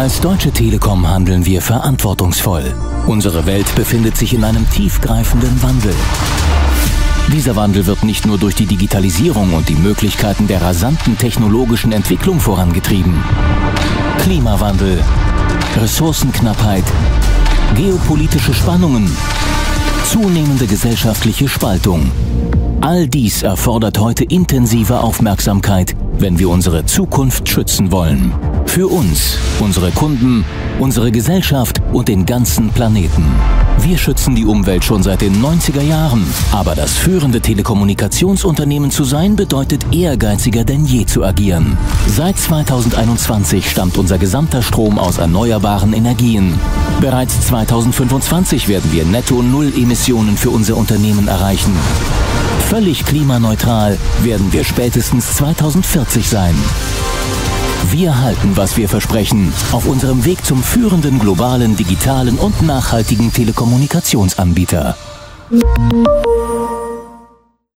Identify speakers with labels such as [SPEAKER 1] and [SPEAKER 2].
[SPEAKER 1] Als Deutsche Telekom handeln wir verantwortungsvoll. Unsere Welt befindet sich in einem tiefgreifenden Wandel. Dieser Wandel wird nicht nur durch die Digitalisierung und die Möglichkeiten der rasanten technologischen Entwicklung vorangetrieben. Klimawandel, Ressourcenknappheit, geopolitische Spannungen, zunehmende gesellschaftliche Spaltung. All dies erfordert heute intensive Aufmerksamkeit, wenn wir unsere Zukunft schützen wollen. Für uns, unsere Kunden, unsere Gesellschaft und den ganzen Planeten. Wir schützen die Umwelt schon seit den 90er Jahren, aber das führende Telekommunikationsunternehmen zu sein, bedeutet ehrgeiziger denn je zu agieren. Seit 2021 stammt unser gesamter Strom aus erneuerbaren Energien. Bereits 2025 werden wir Netto-Null-Emissionen für unser Unternehmen erreichen. Völlig klimaneutral werden wir spätestens 2040 sein. Wir halten, was wir versprechen, auf unserem Weg zum führenden globalen, digitalen und nachhaltigen Telekommunikationsanbieter.